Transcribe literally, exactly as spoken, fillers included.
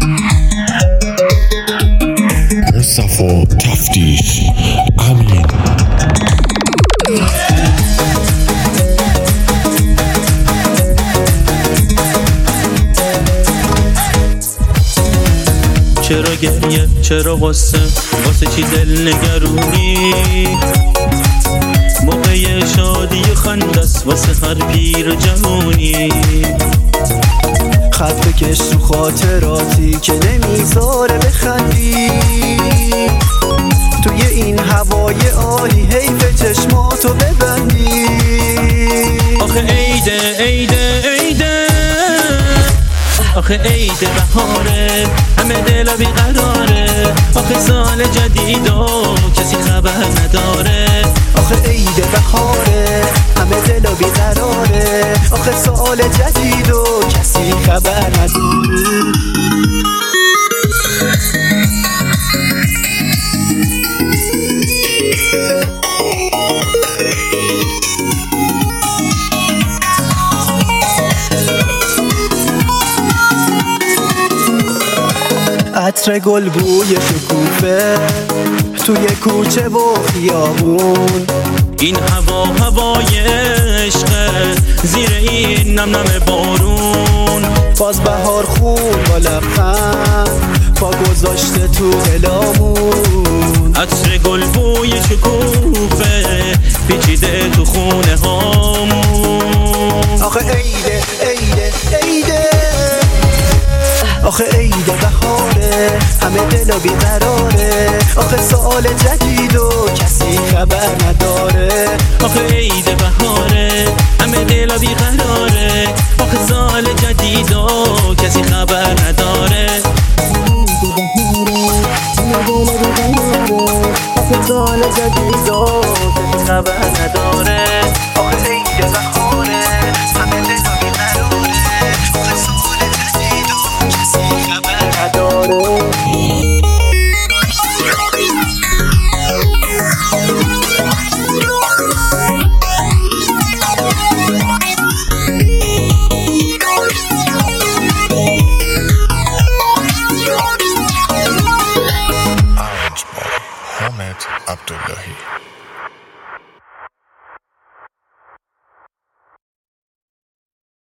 مصطفی تفتیش امین. چرا گریه چرا غصه واسه چی دل نگرونی؟ موقع شادی و خندست واسه هر پیر و جوونی. خط بکش تو خاطراتی که نمیذاره بخندی. توی این هوای عالی حیف چشماتو ببندی. آخه عیده عیده عیده آخه عیده بهاره همه دلا بیقراره. آخه سال جدید و کسی خبر نداره. آخه عید بهاره همه دلا بیقراره. آخه سال جدید و کسی خبر نداره. عطر گل بوی شکوفه توی کوچه و خیابون. این هوا هوای عشقه زیر این نم نم بارون. باز بهار خون با لبخند پا گذاشته تو دلامون. عطر گل بوی شکوفه پیچیده تو خونه هامون. آخه عیده عیده عیده آخه عید بهاره همه دلا بیقراره. آخه سال جدید و کسی خبر نداره. آخه عید بهاره همه دلا بیقراره. آخه سال جدید و کسی خبر نداره. آخه سال جدید و کسی خبر نداره. آخه عید بهاره همه دلا بیقراره. آخه سال جدید و کسی خبر نداره. Ahmed Abdul